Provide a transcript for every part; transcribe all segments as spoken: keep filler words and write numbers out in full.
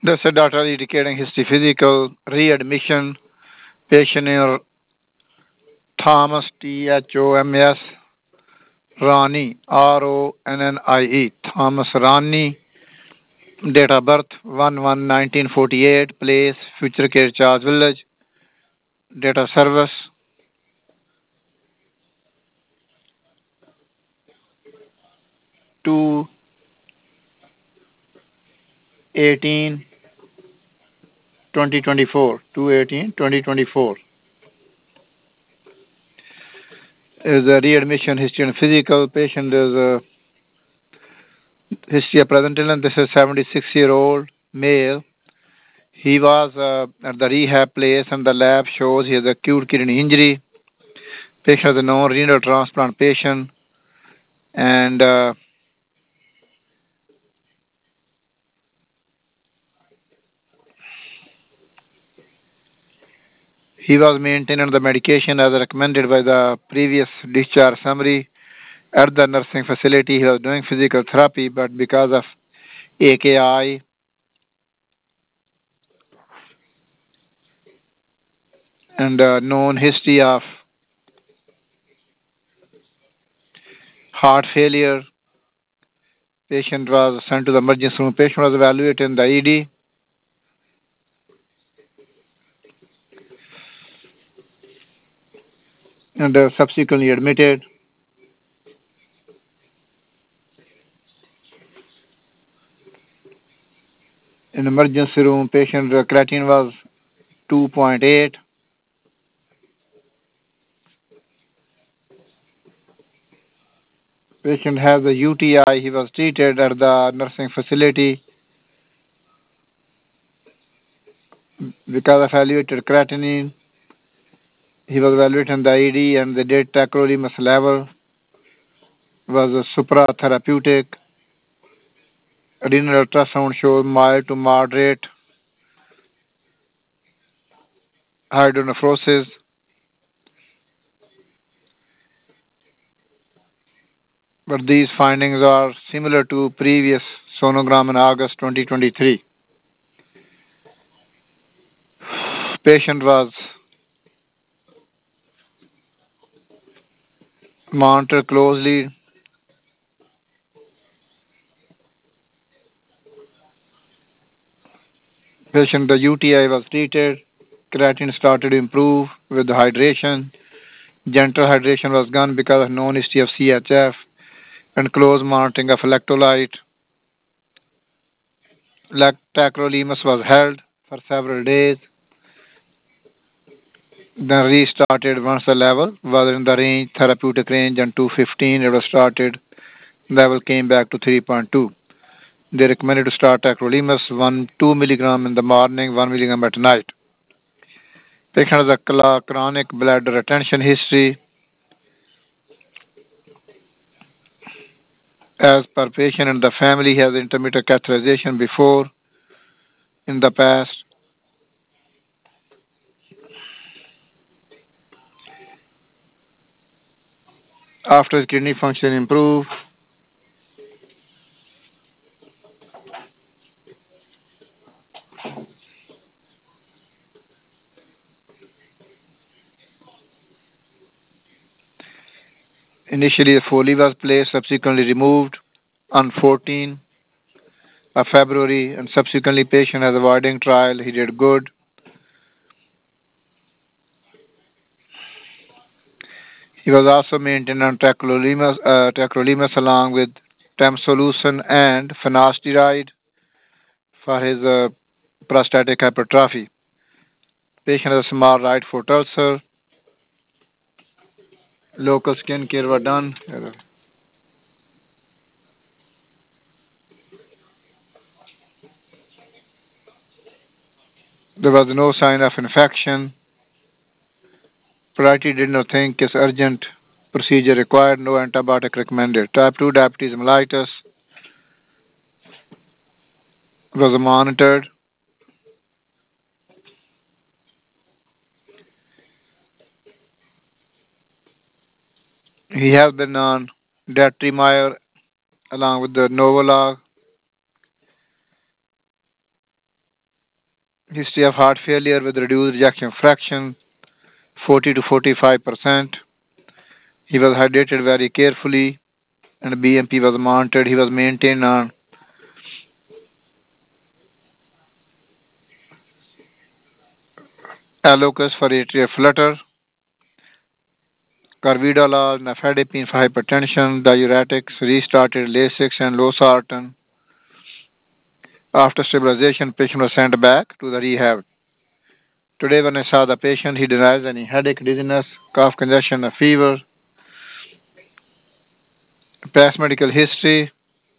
That's a data indicating history physical readmission patient in Thomas T H O M S Rani R O N N I E Thomas Rani. Date of birth one one nineteen forty-eight. Place Future Care Charge Village. Date of service two eighteen twenty twenty-four. two eighteen twenty twenty-four. Is a readmission history and physical. Patient is a history of present illness. This is seventy-six year old male. He was uh, at the rehab place and the lab shows he has acute kidney injury. Patient is a non-renal transplant patient and uh, he was maintaining the medication as recommended by the previous discharge summary at the nursing facility. He was doing physical therapy, but because of A K I and uh, known history of heart failure, patient was sent to the emergency room. Patient was evaluated in the E D and uh, subsequently admitted. In emergency room, patient uh, creatinine was two point eight. Patient has a U T I. He was treated at the nursing facility because of elevated creatinine. He was evaluated in the I D and the date tacrolimus level was a supratherapeutic. Renal ultrasound showed mild to moderate hydronephrosis. But these findings are similar to previous sonogram in August twenty twenty-three. Patient was monitored closely. Patient, the U T I was treated. Creatinine started to improve with hydration. Gentle hydration was done because of known history of C H F and close monitoring of electrolyte. Tacrolimus was held for several days, then restarted once the level was in the range, therapeutic range, and two fifteen it was started. Level came back to three point two. They recommended to start tacrolimus one two milligram in the morning, one milligram at night. Patient has a chronic bladder retention history. As per patient and the family has intermittent catheterization before in the past. After his kidney function improved, initially the Foley was placed, subsequently removed on fourteenth of February, and subsequently patient has avoiding trial. He did good. He was also maintained on tacrolimus, uh, tacrolimus along with tamsulosin and finasteride for his uh, prostatic hypertrophy. Patient has a small right foot ulcer. Local skin care were done. There was no sign of infection. Priority did not think is urgent procedure required, no antibiotic recommended. Type two diabetes mellitus was monitored. He has been on Datrimire along with the Novolog. History of heart failure with reduced ejection fraction, forty to forty-five percent. He was hydrated very carefully and B M P was monitored. He was maintained on Alocus for atrial flutter, carvedilol, nifedipine for hypertension, diuretics, restarted Lasix and losartan. After stabilization, patient was sent back to the rehab. Today, when I saw the patient, he denies any headache, dizziness, cough, congestion, a fever, past medical history,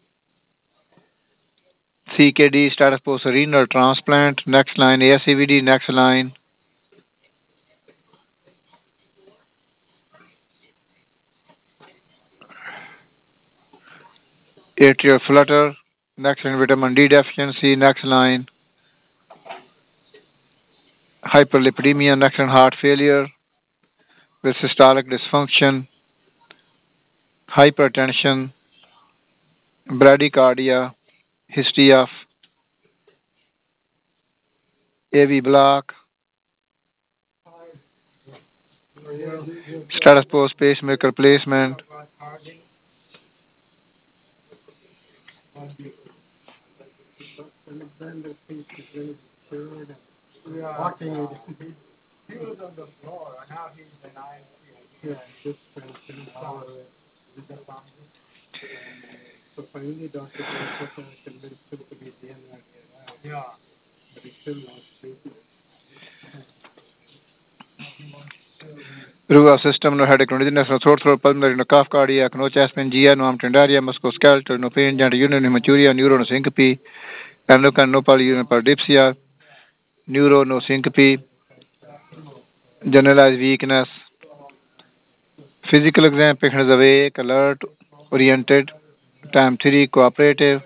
C K D, status post renal transplant, next line A S C V D, next line atrial flutter, next line vitamin D deficiency, next line hyperlipidemia, next line heart failure with systolic dysfunction, hypertension, bradycardia, history of A V block, status post pacemaker placement, Ruga system, no headache, no dizziness, no throat, throat, pulmonary, no cough, cardiac, no chest pain, G I, no amtendaria, musculoskeletal, no pain, genital union, hematuria, neuro, no syncope, endocrine, no polyurinary neuro, no syncope, generalized weakness. Physical exam, patient is awake, alert, oriented, time three, cooperative,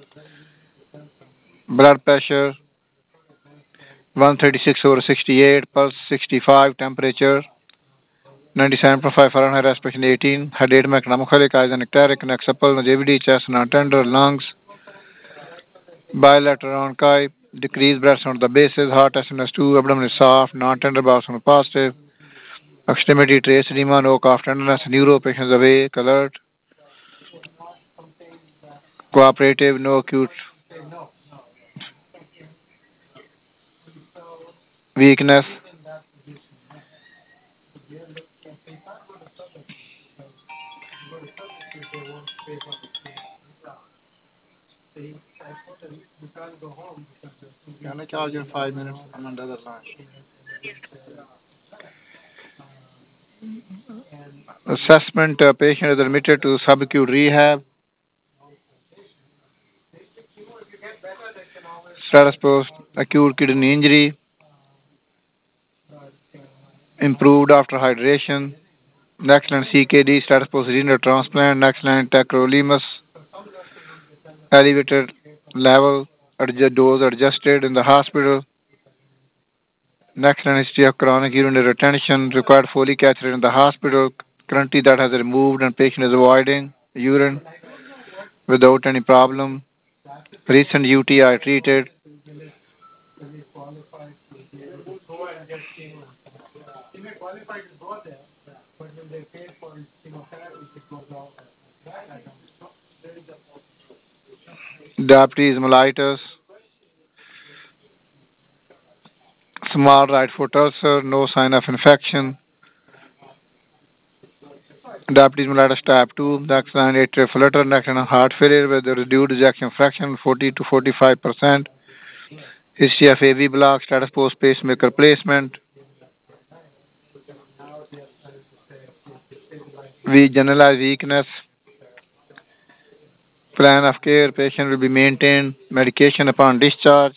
blood pressure, one thirty-six over sixty-eight, pulse sixty-five, temperature ninety-seven point five Fahrenheit, respiration eighteen, head eight, economic, eyes anecteric, neck supple, no J V D, chest non-tender, lungs, bilateral onchi, decreased breaths on the bases, heart S N S two, abdomen is soft, non-tender, bowels on positive, extremity trace edema, no cough tenderness, neuro, patients awake, alert, cooperative, no acute weakness. Can I charge you in five minutes? I'm on the other line. Assessment, uh, patient is admitted to subacute rehab. Status post acute kidney injury, improved after hydration. Next line C K D, status post renal transplant. Next line tacrolimus, elevated level, adjust, dose adjusted in the hospital. Next line history of chronic urinary retention, required Foley catheter in the hospital. Currently that has removed and patient is avoiding urine without any problem. Recent U T I treated. Diabetes mellitus, small right foot ulcer, no sign of infection. Diabetes mellitus type two, next line atrial flutter, next line heart failure with a reduced ejection fraction forty to forty-five percent. History of A V block, status post pacemaker placement. We generalize weakness. Plan of care, patient will be maintained. Medication upon discharge.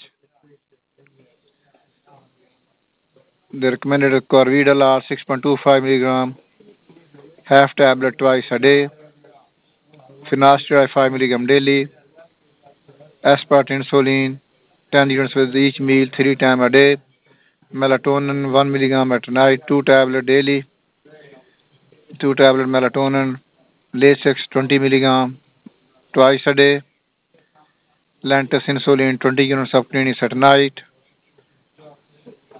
The recommended Corvidal are six point two five milligram, half tablet twice a day. Finasteride five milligram daily. Aspart insulin, ten units with each meal, three times a day. Melatonin one milligram at night, two tablet daily. two tablet melatonin. Lasix twenty milligram twice a day. Lantus insulin twenty units of clinics at night.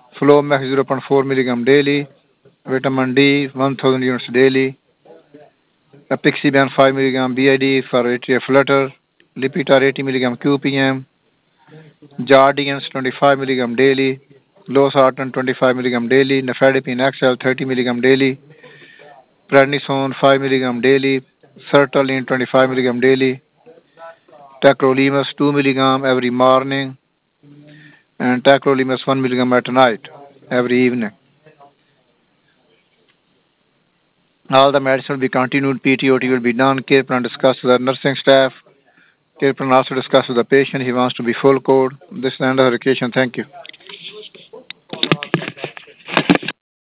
Flomax zero point four milligram daily. Vitamin D one thousand units daily. Apixaban five milligram B I D for atrial flutter. Lipitor eighty milligram Q P M. Jardiance twenty-five milligram daily. Losartan twenty-five milligram daily. Nifedipine X L thirty milligram daily. Prednisone five milligram daily. Sertraline twenty-five milligram daily. Tacrolimus two milligram every morning. And tacrolimus one milligram at night, every evening. All the medicine will be continued. P T O T will be done. Care plan discussed with the nursing staff. Care plan also discussed with the patient. He wants to be full code. This is the end of the education. Thank you.